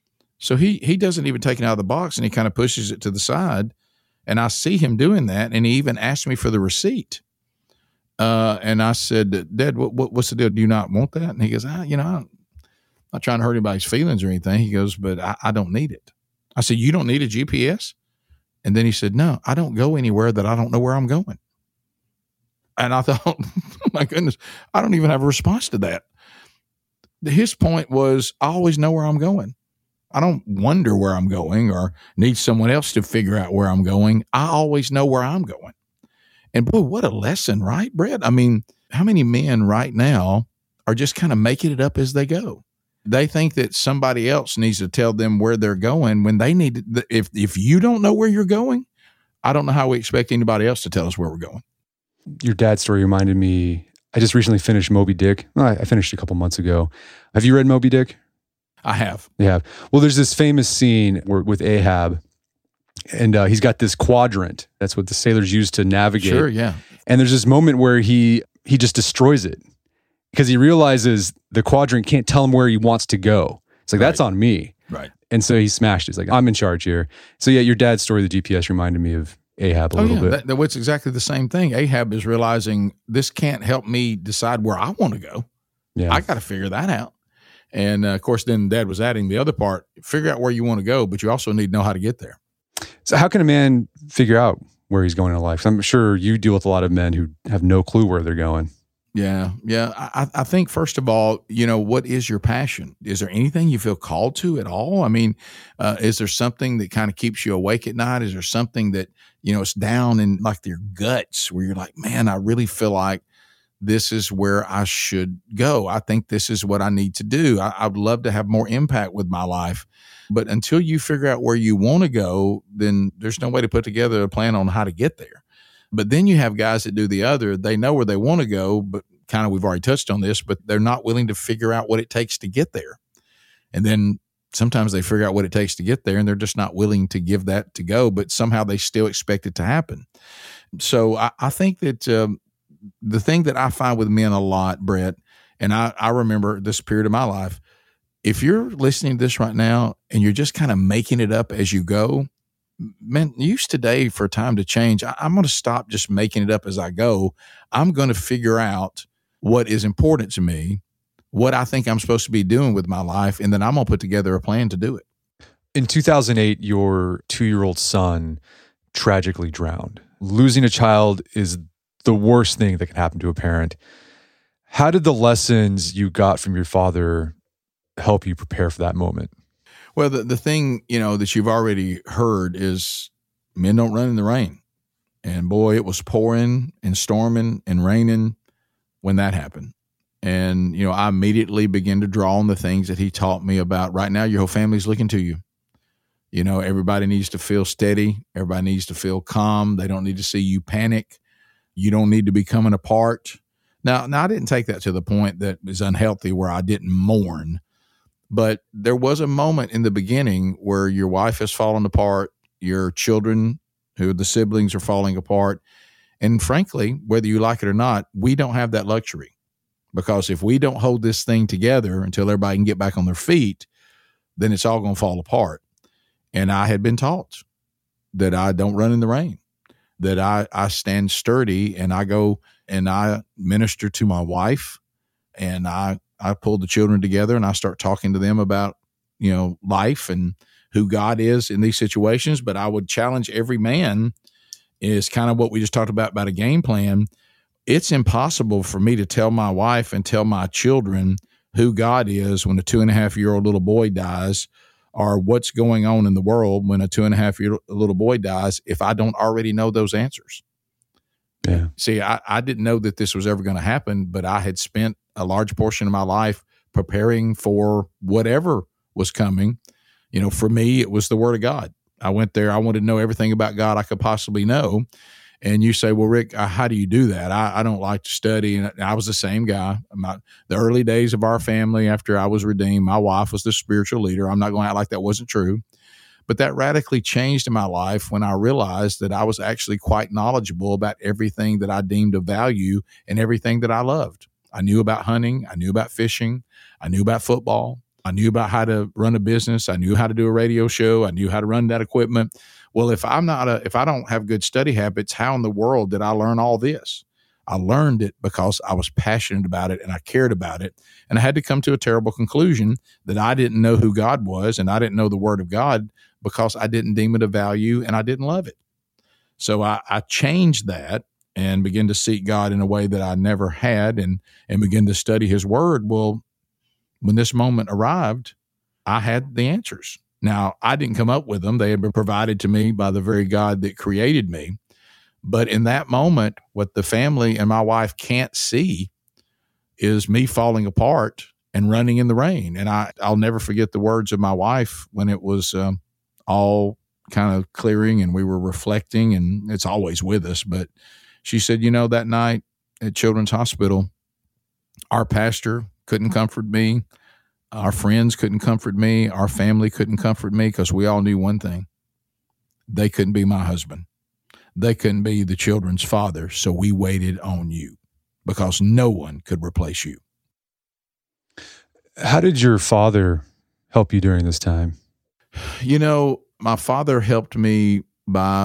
So he he doesn't even take it out of the box, and he kind of pushes it to the side. And I see him doing that, and he even asked me for the receipt. Uh, and I said, Dad, what, what, what's the deal? Do you not want that? And he goes, ah, you know, I'm not trying to hurt anybody's feelings or anything. He goes, but I, I don't need it. I said, you don't need a G P S? And then he said, no, I don't go anywhere that I don't know where I'm going. And I thought, oh, my goodness, I don't even have a response to that. His point was, I always know where I'm going. I don't wonder where I'm going or need someone else to figure out where I'm going. I always know where I'm going. And boy, what a lesson, right, Brett? I mean, how many men right now are just kind of making it up as they go? They think that somebody else needs to tell them where they're going when they need to. If, if you don't know where you're going, I don't know how we expect anybody else to tell us where we're going. Your dad's story reminded me, I just recently finished Moby Dick. Well, I finished a couple months ago. Have you read Moby Dick? I have. Yeah. Well, there's this famous scene where, with Ahab, and uh, he's got this quadrant. That's what the sailors use to navigate. Sure, yeah. And there's this moment where he he just destroys it because he realizes the quadrant can't tell him where he wants to go. It's like, Right. That's on me. Right. And so he smashed it. He's like, I'm in charge here. So yeah, your dad's story, the G P S, reminded me of Ahab a Oh, little yeah. bit. That, that, it's exactly the same thing. Ahab is realizing this can't help me decide where I want to go. yeah. I got to figure that out. And uh, of course, then Dad was adding the other part, figure out where you want to go, but you also need to know how to get there. So how can a man figure out where he's going in life? I'm sure you deal with a lot of men who have no clue where they're going. Yeah. Yeah. I, I think, first of all, you know, what is your passion? Is there anything you feel called to at all? I mean, uh, is there something that kind of keeps you awake at night? Is there something that, you know, it's down in like your guts where you're like, man, I really feel like this is where I should go. I think this is what I need to do. I, I'd love to have more impact with my life. But until you figure out where you want to go, then there's no way to put together a plan on how to get there. But then you have guys that do the other. They know where they want to go, but kind of, we've already touched on this, but they're not willing to figure out what it takes to get there. And then sometimes they figure out what it takes to get there and they're just not willing to give that to go, but somehow they still expect it to happen. So I, I think that, um, the thing that I find with men a lot, Brett, and I, I remember this period of my life, if you're listening to this right now and you're just kind of making it up as you go, man, use today for time to change. I, I'm going to stop just making it up as I go. I'm going to figure out what is important to me, what I think I'm supposed to be doing with my life, and then I'm going to put together a plan to do it. In two thousand eight, your two-year-old son tragically drowned. Losing a child is the worst thing that can happen to a parent. How did the lessons you got from your father help you prepare for that moment? Well, the, the thing, you know, that you've already heard is men don't run in the rain. And boy, it was pouring and storming and raining when that happened. And, you know, I immediately began to draw on the things that he taught me about. Right now, your whole family's looking to you. You know, everybody needs to feel steady. Everybody needs to feel calm. They don't need to see you panic. You don't need to be coming apart. Now, now I didn't take that to the point that is unhealthy where I didn't mourn, but there was a moment in the beginning where your wife has fallen apart, your children, who are the siblings, are falling apart. And frankly, whether you like it or not, we don't have that luxury, because if we don't hold this thing together until everybody can get back on their feet, then it's all going to fall apart. And I had been taught that I don't run in the rain, that I, I stand sturdy and I go and I minister to my wife, and I, I pull the children together and I start talking to them about, you know, life and who God is in these situations. But I would challenge every man, is kind of what we just talked about, about a game plan. It's impossible for me to tell my wife and tell my children who God is when a two and a half year old little boy dies, or what's going on in the world when a two and a half year little boy dies, if I don't already know those answers. Yeah. See, I, I didn't know that this was ever going to happen, but I had spent a large portion of my life preparing for whatever was coming. You know, for me, it was the Word of God. I went there. I wanted to know everything about God I could possibly know. And you say, well, Rick, uh, how do you do that? I, I don't like to study. And I was the same guy. My, the early days of our family, after I was redeemed, my wife was the spiritual leader. I'm not going to act like that wasn't true. But that radically changed in my life when I realized that I was actually quite knowledgeable about everything that I deemed of value and everything that I loved. I knew about hunting. I knew about fishing. I knew about football. I knew about how to run a business. I knew how to do a radio show. I knew how to run that equipment. Well, if I'm not a, if I don't have good study habits, how in the world did I learn all this? I learned it because I was passionate about it and I cared about it. And I had to come to a terrible conclusion that I didn't know who God was and I didn't know the Word of God because I didn't deem it a value and I didn't love it. So I, I changed that and began to seek God in a way that I never had and, and begin to study His Word. Well, when this moment arrived, I had the answers. Now, I didn't come up with them. They had been provided to me by the very God that created me. But in that moment, what the family and my wife can't see is me falling apart and running in the rain. And I, I'll never forget the words of my wife when it was um, all kind of clearing and we were reflecting, and it's always with us. But she said, you know, that night at Children's Hospital, our pastor couldn't comfort me. Our friends couldn't comfort me. Our family couldn't comfort me because we all knew one thing. They couldn't be my husband. They couldn't be the children's father. So we waited on you because no one could replace you. How did your father help you during this time? You know, my father helped me by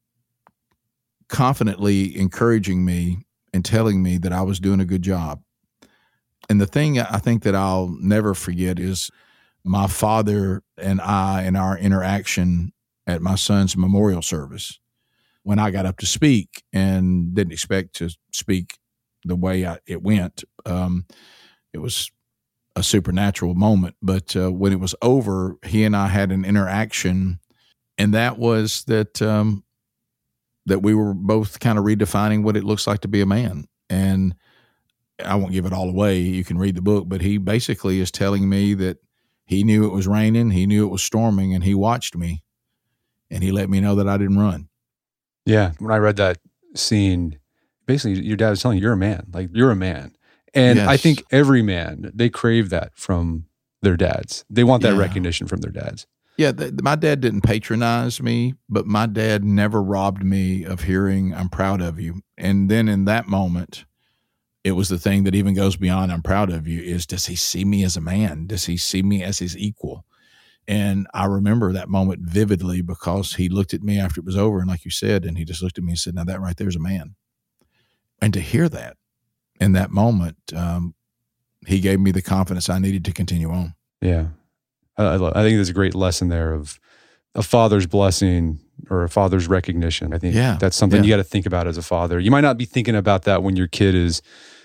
confidently encouraging me and telling me that I was doing a good job. And the thing I think that I'll never forget is my father and I and our interaction at my son's memorial service when I got up to speak and didn't expect to speak the way I, it went. Um, it was a supernatural moment. But uh, when it was over, he and I had an interaction, and that was that um, that we were both kind of redefining what it looks like to be a man. And I won't give it all away. You can read the book, but he basically is telling me that he knew it was raining, he knew it was storming, and he watched me, and he let me know that I didn't run. Yeah. When I read that scene, basically your dad was telling you, you're a man, like you're a man. And Yes. I think every man, they crave that from their dads. They want that Yeah. recognition from their dads. Yeah, th- my dad didn't patronize me, but my dad never robbed me of hearing, I'm proud of you. And then in that moment, it was the thing that even goes beyond I'm proud of you is, does he see me as a man? Does he see me as his equal? And I remember that moment vividly because he looked at me after it was over. And like you said, and he just looked at me and said, now that right there is a man. And to hear that in that moment, um, he gave me the confidence I needed to continue on. Yeah. I, I, love, I think there's a great lesson there of a father's blessing or a father's recognition. I think Yeah. that's something Yeah. you got to think about as a father. You might not be thinking about that when your kid is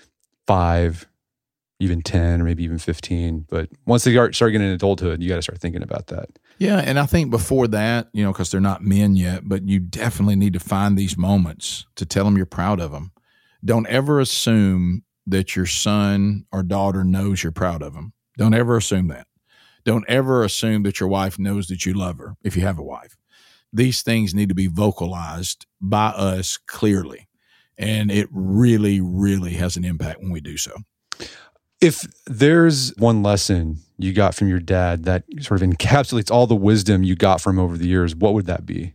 five, even ten, or maybe even fifteen. But once they start getting into adulthood, you got to start thinking about that. Yeah, and I think before that, you know, because they're not men yet, but you definitely need to find these moments to tell them you're proud of them. Don't ever assume that your son or daughter knows you're proud of them. Don't ever assume that. Don't ever assume that your wife knows that you love her, if you have a wife. These things need to be vocalized by us clearly. And it really, really has an impact when we do so. If there's one lesson you got from your dad that sort of encapsulates all the wisdom you got from over the years, what would that be?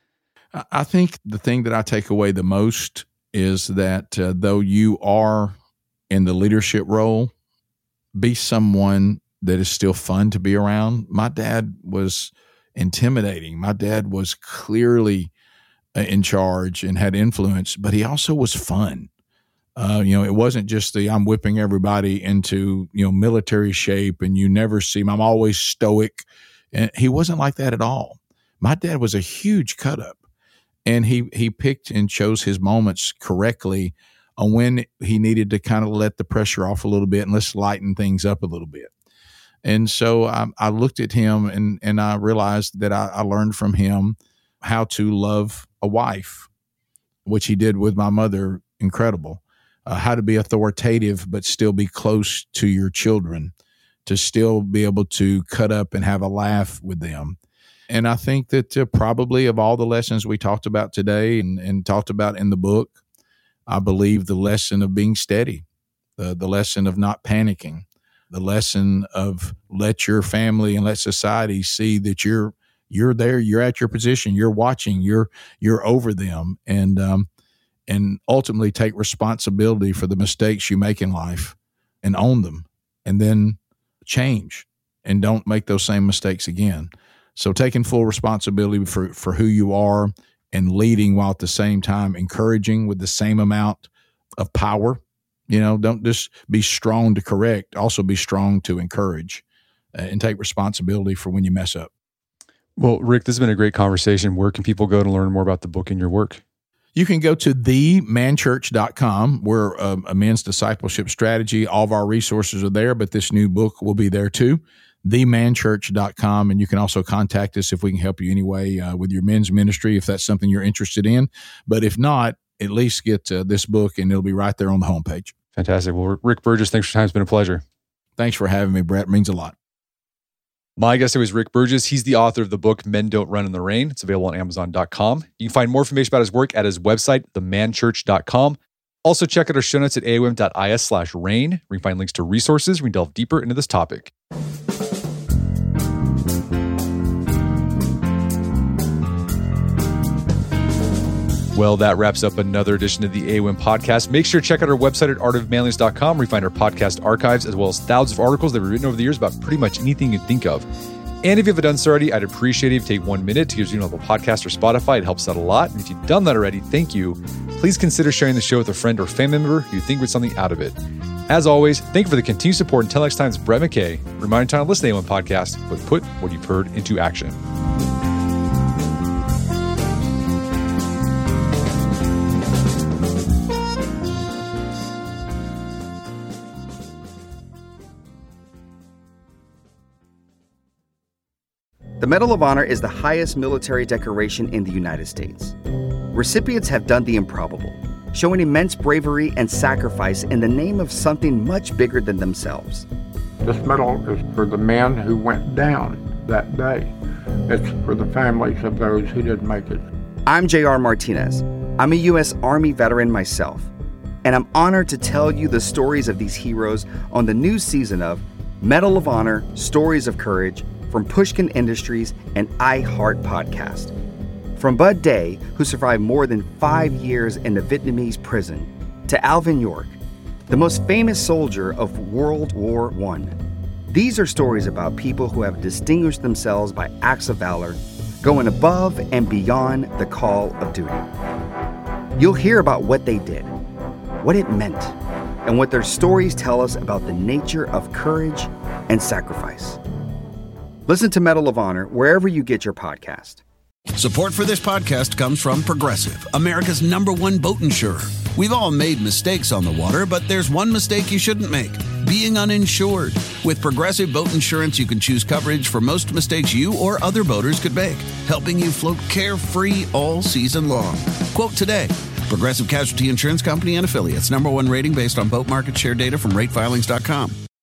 I think the thing that I take away the most is that uh, though you are in the leadership role, be someone that is still fun to be around. My dad was intimidating. My dad was clearly in charge and had influence, but he also was fun. Uh, you know, it wasn't just the I'm whipping everybody into, you know, military shape and you never see me. I'm always stoic. And he wasn't like that at all. My dad was a huge cut up, and he he picked and chose his moments correctly on when he needed to kind of let the pressure off a little bit and let's lighten things up a little bit. And so I, I looked at him and, and I realized that I, I learned from him how to love a wife, which he did with my mother, incredible. Uh, how to be authoritative but still be close to your children, to still be able to cut up and have a laugh with them. And I think that uh, probably of all the lessons we talked about today and, and talked about in the book, I believe the lesson of being steady, the, the lesson of not panicking, the lesson of let your family and let society see that you're you're there, you're at your position, you're watching, you're you're over them, and um, and ultimately take responsibility for the mistakes you make in life and own them, and then change and don't make those same mistakes again. So taking full responsibility for, for who you are and leading while at the same time encouraging with the same amount of power. You know, don't just be strong to correct, also be strong to encourage uh, and take responsibility for when you mess up. Well, Rick, this has been a great conversation. Where can people go to learn more about the book and your work? You can go to the man church dot com. We're a, a men's discipleship strategy. All of our resources are there, but this new book will be there too. the man church dot com. And you can also contact us if we can help you anyway uh, with your men's ministry, if that's something you're interested in. But if not, at least get uh, this book and it'll be right there on the homepage. Fantastic. Well, Rick Burgess, thanks for your time. It's been a pleasure. Thanks for having me, Brett. It means a lot. My guest today was Rick Burgess. He's the author of the book, Men Don't Run in the Rain. It's available on amazon dot com. You can find more information about his work at his website, the man church dot com. Also, check out our show notes at A O M dot I S slash rain, where you can find links to resources where we delve deeper into this topic. Well, that wraps up another edition of the A O M podcast. Make sure to check out our website at art of manliness dot com, where you find our podcast archives, as well as thousands of articles that we've written over the years about pretty much anything you think of. And if you haven't done so already, I'd appreciate it if you take one minute to give you another podcast or Spotify. It helps out a lot. And if you've done that already, thank you. Please consider sharing the show with a friend or family member who you think would get something out of it. As always, thank you for the continued support. Until next time, it's Brett McKay, reminding you to listen to the A O M podcast, but put what you've heard into action. The Medal of Honor is the highest military decoration in the United States. Recipients have done the improbable, showing immense bravery and sacrifice in the name of something much bigger than themselves. This medal is for the men who went down that day. It's for the families of those who didn't make it. I'm J R Martinez. I'm a U S Army veteran myself, and I'm honored to tell you the stories of these heroes on the new season of Medal of Honor, Stories of Courage, from Pushkin Industries and iHeart Podcast. From Bud Day, who survived more than five years in the Vietnamese prison, to Alvin York, the most famous soldier of World War One. These are stories about people who have distinguished themselves by acts of valor, going above and beyond the call of duty. You'll hear about what they did, what it meant, and what their stories tell us about the nature of courage and sacrifice. Listen to Medal of Honor wherever you get your podcast. Support for this podcast comes from Progressive, America's number one boat insurer. We've all made mistakes on the water, but there's one mistake you shouldn't make: being uninsured. With Progressive Boat Insurance, you can choose coverage for most mistakes you or other boaters could make, helping you float carefree all season long. Quote today. Progressive Casualty Insurance Company and Affiliates. Number one rating based on boat market share data from rate filings dot com.